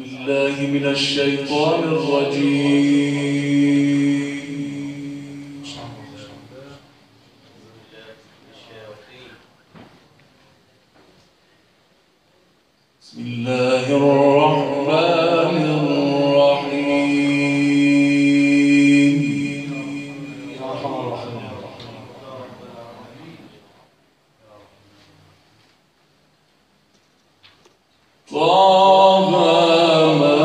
بالله من الشيطان الرجيم. بسم الله الرحمن الرحيم. طه ما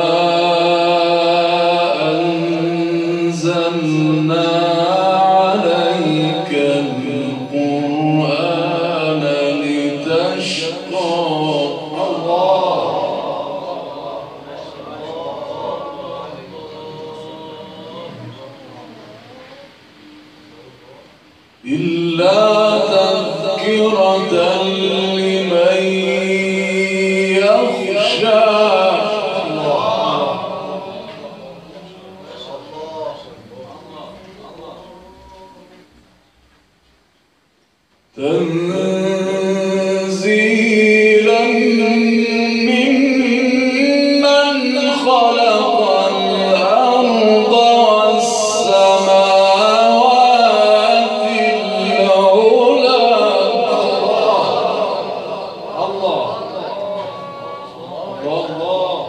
أنزلنا عليك القرآن لتشقى. إلا تذكرة لمن يخشى. تنزيلا ممن خلق الأرض والسماوات العلى. الله الله.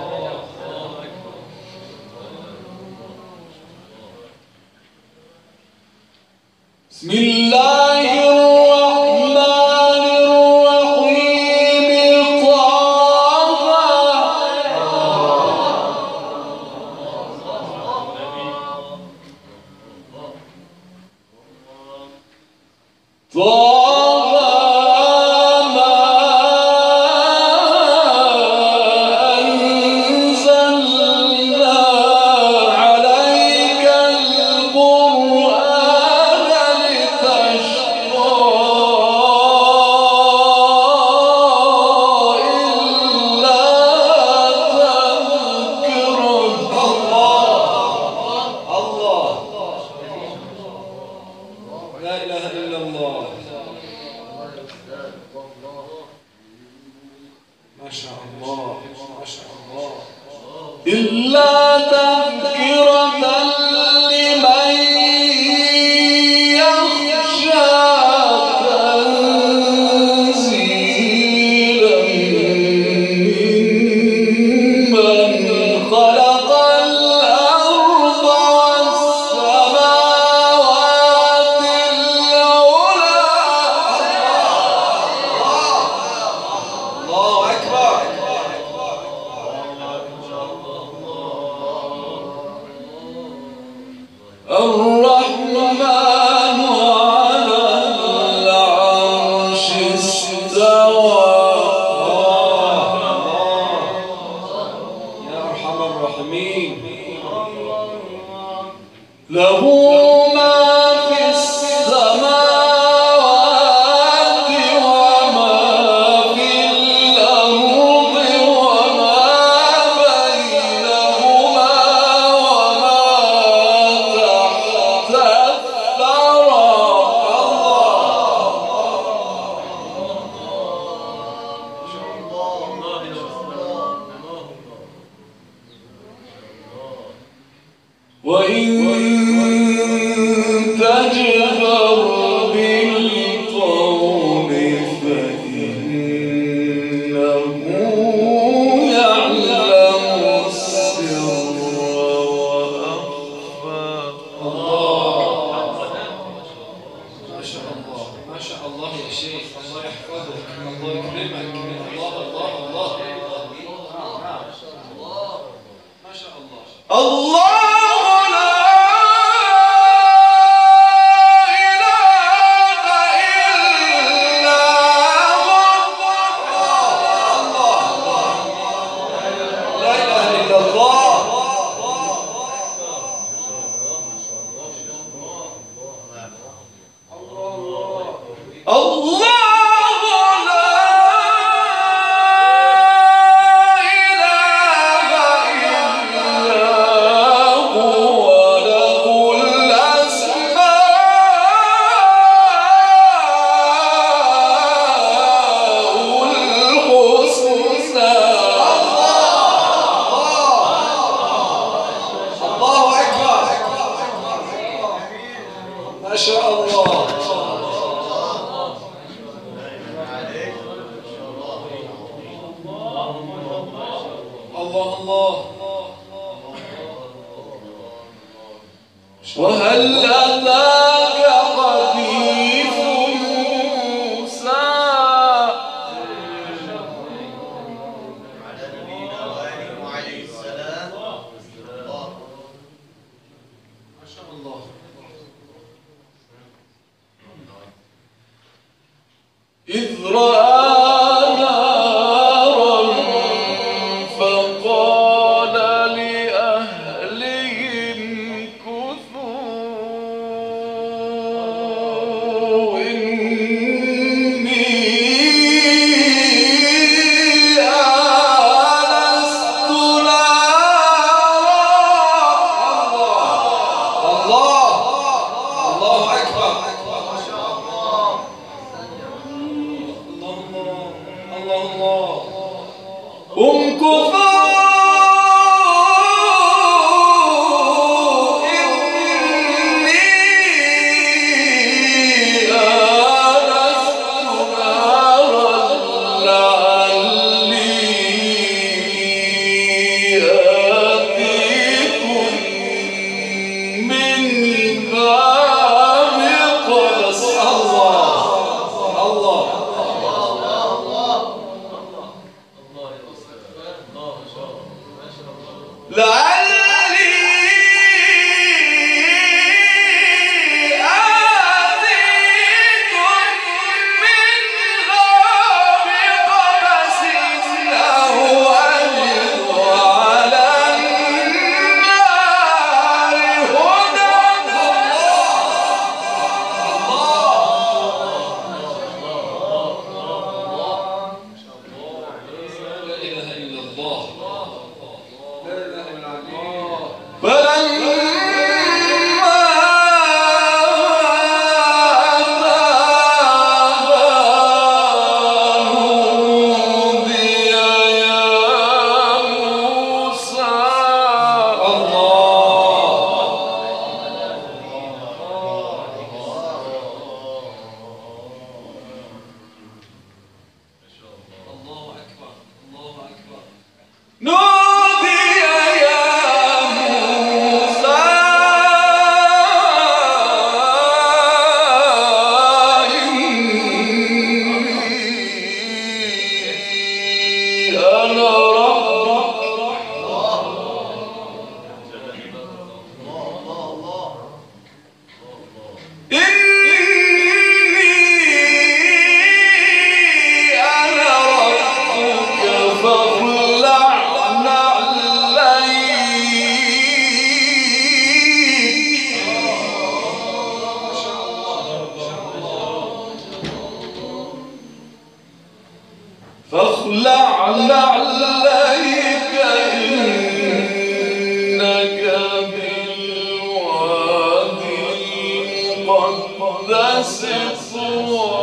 بسم الله الرحمن الرحيم. طه ما أنزلنا عليك القرآن لتشقى إلا تذكرة. الله لا إله إلا الله. ما شاء الله ما شاء الله. إلا تذكرة لمن يخشى. تنزيلا ممن خلق الأرض والسماوات العلى. الله أكبر. الرحمن على العرش استوى. يا أرحم الراحمين. له ما في السماوات وما في الأرض وما بينهما وما تحت الثرى. وإن تجهر بالقول فإنه يعلم السر وأخفى. ما شاء الله ما شاء الله يا شيخ. الله يحفظك الله يكرمك. الله الله الله. ما شاء الله. الله لا الله الله. وهل أتاك حديث موسى عليه السلام؟ ما شاء الله. إذ رأى نارا فقال لأهلهم كثوا إني آنست نارا. الله الله أكبر. هم كفار إني آنست نارا لعلي آتيكم منها بقبس. الله الله لعلي آتيكم منها بقبس أو أجد على النار هدى. لا إله إلا الله. فلما أتاها نودي يا موسى. الله أكبر الله أكبر. نودي يا موسى إني أنا ربك أنا ربك فاخلع نعليك. فاخلع نعليك إنك بالوادي المقدس طوى.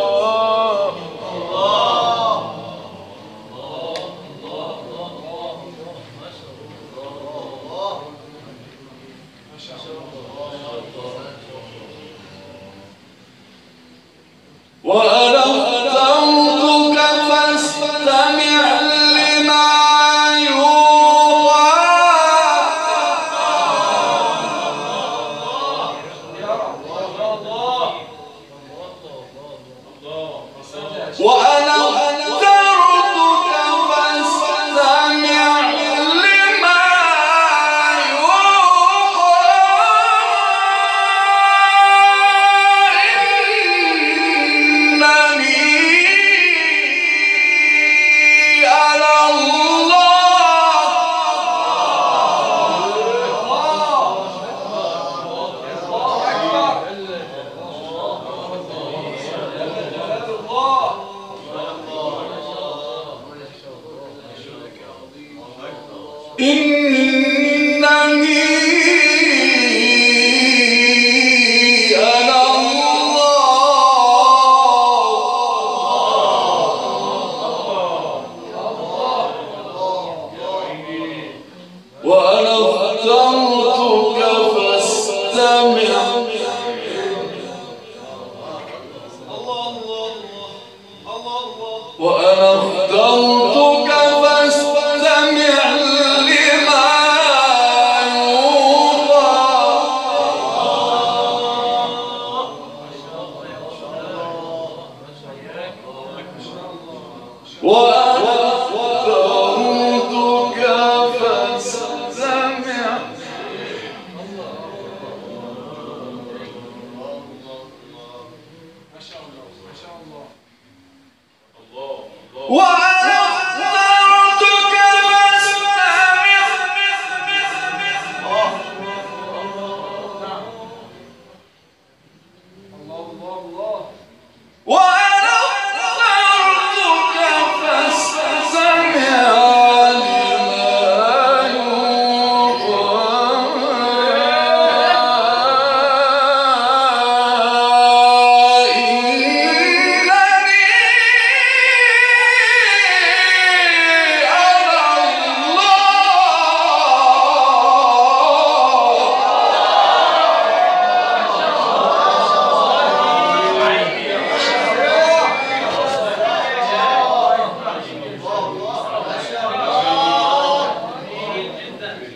وأنا اخترتك فاستمع لما يوحى. وأنا اخترتك فاستمع لما وأنا اخترتك فاستمع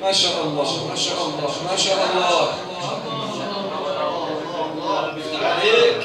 ما شاء الله ما شاء الله ما شاء الله. عليك.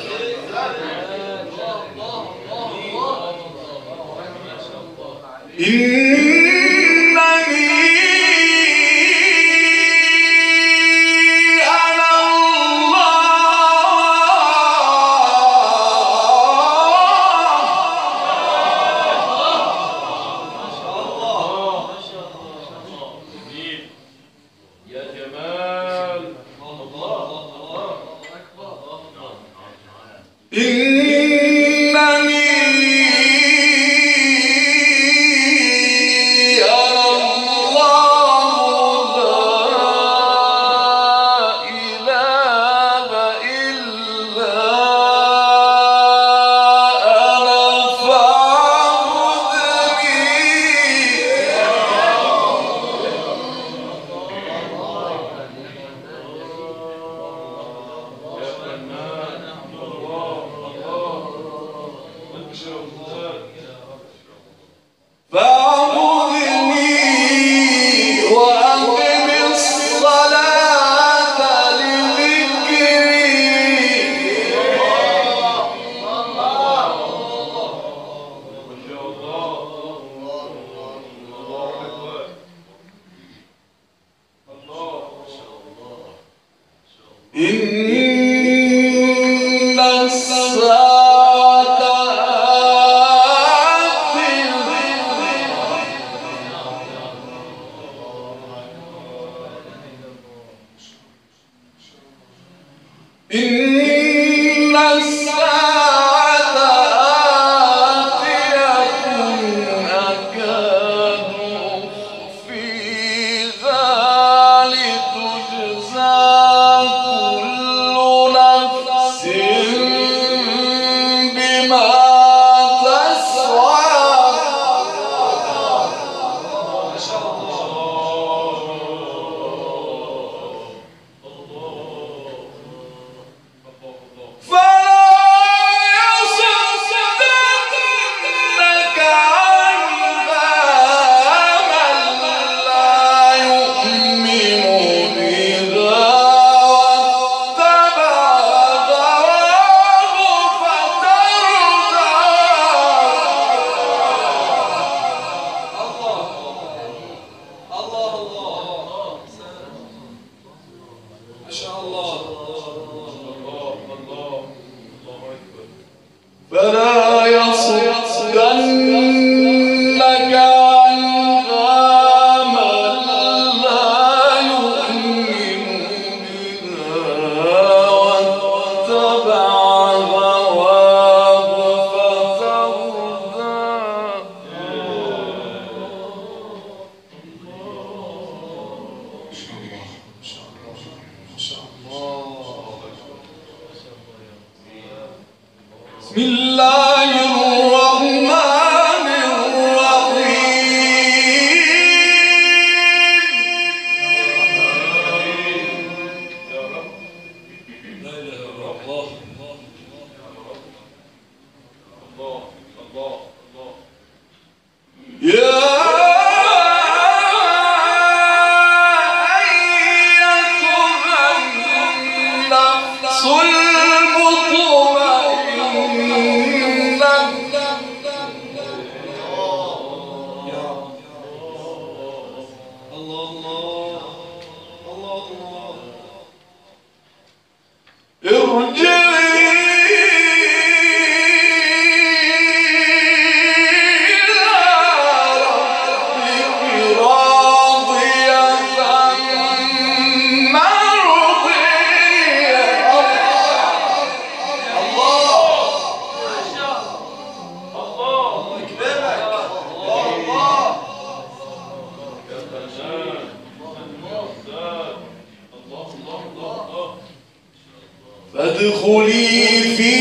فادخلي في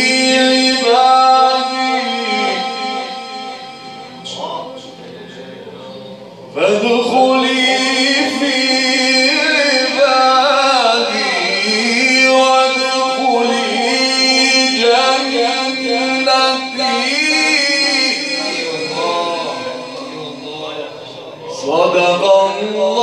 عبادي فادخلي في عبادي وادخلي جنتي صدق الله